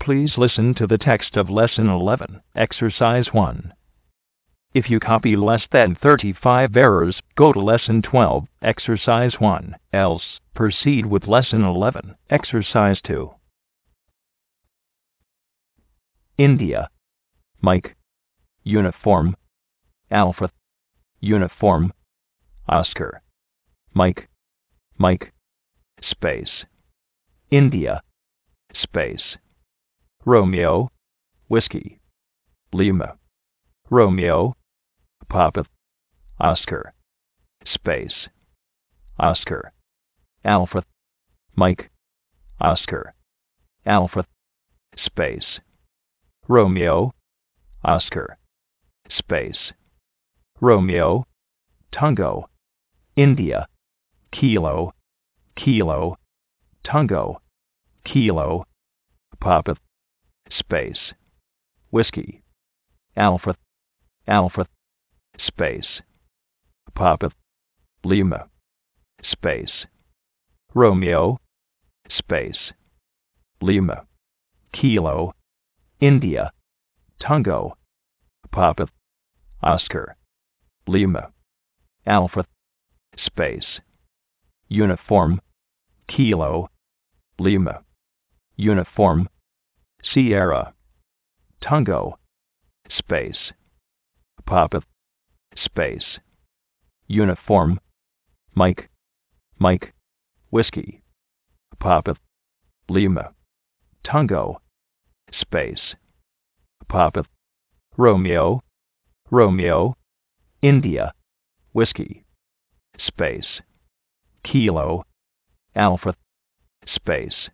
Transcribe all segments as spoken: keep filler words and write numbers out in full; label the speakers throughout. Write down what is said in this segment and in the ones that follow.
Speaker 1: Please listen to the text of Lesson eleven, Exercise one. If you copy less than thirty-five errors, go to Lesson twelve, Exercise one, else proceed with Lesson eleven, Exercise two. India. Mike. Uniform. Alpha. Uniform. Oscar. Mike. Mike. Space. India. Space. Romeo. Whiskey. Lima. Romeo. Papa. Oscar. Space. Oscar. Alpha. Mike. Oscar. Alpha. Space. Romeo. Oscar. Space. Romeo. Tango. India. Kilo. Kilo. Tango. Kilo. Papa. Space. Whiskey. Alpha. Alpha. Space. Papa. Lima. Space. Romeo. Space. Lima. Kilo. India. Tango. Papa. Oscar. Lima. Alpha. Space. Uniform. Kilo. Lima. Uniform. Sierra. Tango. Space. Papa. Space. Uniform. Mike. Mike. Whiskey. Papa. Lima. Tango. Space. Papa. Romeo. Romeo. India. Whiskey. Space. Kilo. Alpha. Space.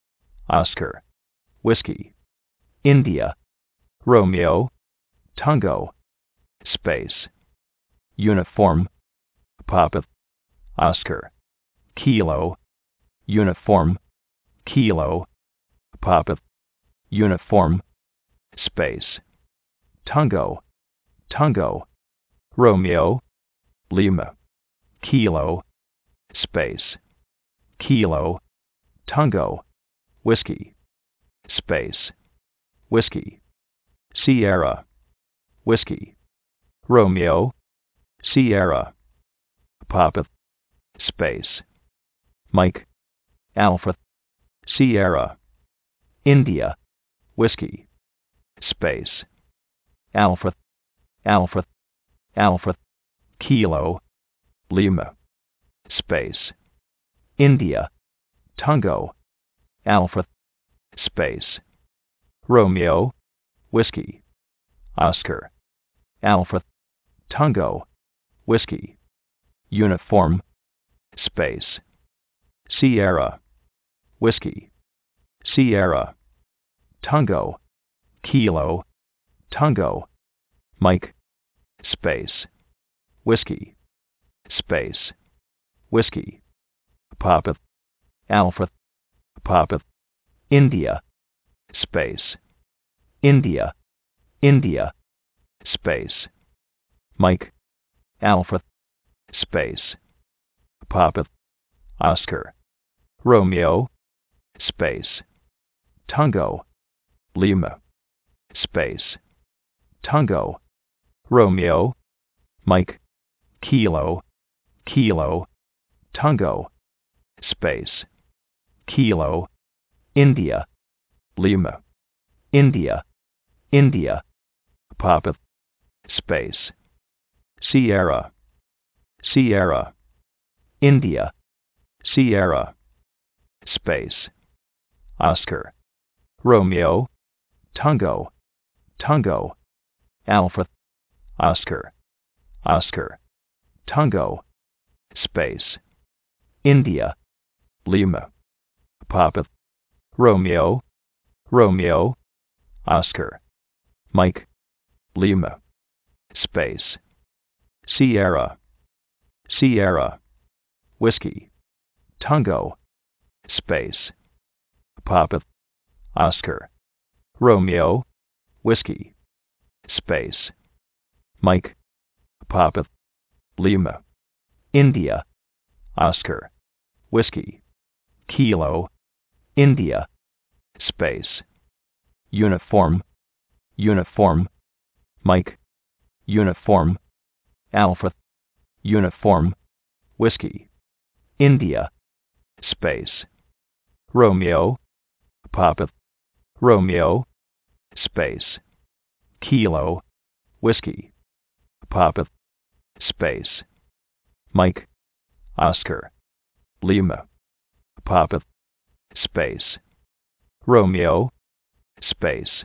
Speaker 1: Oscar. Whiskey. India. Romeo. Tango. Space. Uniform. Papa. Oscar. Kilo. Uniform. Kilo. Papa. Uniform. Space. Tango. Tango. Romeo. Lima. Kilo. Space. Kilo. Tango. Whiskey. Space. Whiskey. Sierra. Whiskey. Romeo. Sierra. Papa. Space. Mike. Alpha. Sierra. India. Whiskey. Space. Alpha. Alpha. Alpha. Kilo. Lima. Space. India. Tango. Alpha. Space. Romeo. Whiskey. Oscar. Alpha. Tango. Whiskey. Uniform. Space. Sierra. Whiskey. Sierra. Tango. Kilo. Tango. Mike. Space. Whiskey. Space. Whiskey. Papa. Alpha. Papa. India. Space. India. India. Space. Mike. Alpha. Space. Papa. Oscar. Romeo. Space. Tango. Lima. Space. Tango. Romeo. Mike. Kilo. Kilo. Tango. Space. Kilo. India. Lima. India. India. Papa. Space. Sierra. Sierra. India. Sierra. Space. Oscar. Romeo. Tango. Tango. Alpha. Oscar. Oscar. Tango. Space. India. Lima. Papa. Romeo. Romeo. Oscar. Mike. Lima. Space. Sierra. Sierra. Whiskey. Tango. Space. Papa. Oscar. Romeo. Whiskey. Space. Mike. Papa. Lima. India. Oscar. Whiskey. Kilo. India. Space. uniform, uniform, Mike, uniform, Alpha, uniform, whiskey, India, space, Romeo, Papa, Romeo, space, Kilo, whiskey, Papa, space, Mike, Oscar, Lima, Papa, space, Romeo, space,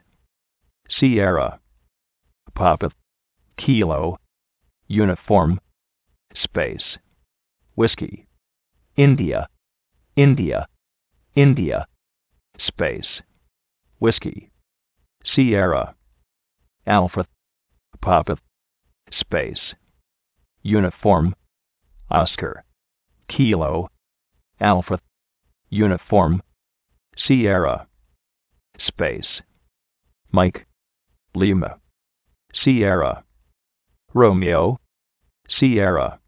Speaker 1: Sierra, Papa, Kilo, uniform, space, whiskey, India, India, India, space, whiskey, Sierra, Alpha, Papa, space, uniform, Oscar, Kilo, Alpha, uniform, Sierra, space, Mike, Lima, Sierra, Romeo, Sierra,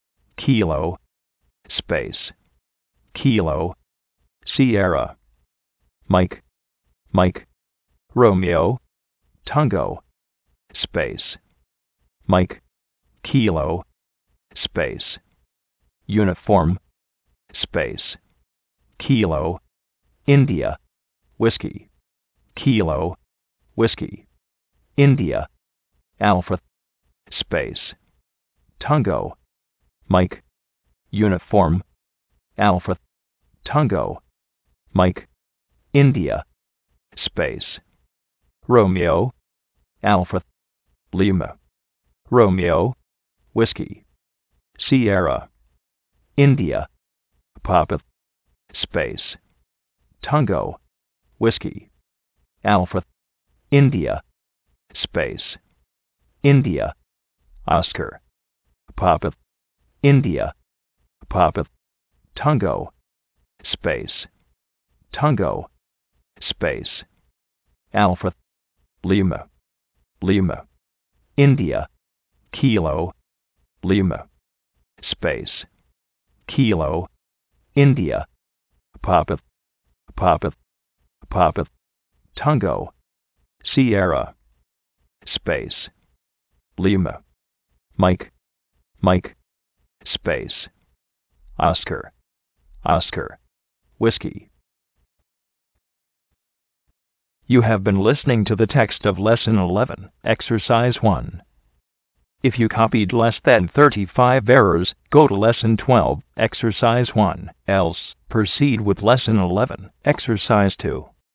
Speaker 1: Kilo, space, Kilo, Sierra, Mike, Mike, Romeo, Tango, space, Mike, Kilo, space, uniform, space, Kilo, India, whiskey, Kilo, whiskey, India, Alpha, space, Tango, Mike, uniform, Alpha, Tango, Mike, India, space, Romeo, Alpha, Lima, Romeo, whiskey, Sierra, India, Papa, space, Tango, whiskey, Alpha, India, space, India, Oscar, Papa, India, Papa, Tango, space, Tango, space, Alpha, Lima, Lima, India, Kilo, Lima, space, Kilo, India, Papa, Papa, Papa, Tango, Sierra, space, Lima, Mike, Mike, space, Oscar, Oscar, whiskey. You have been listening to the text of Lesson eleven, Exercise one. If you copied less than thirty-five errors, go to Lesson twelve, Exercise one, else proceed with Lesson eleven, Exercise two.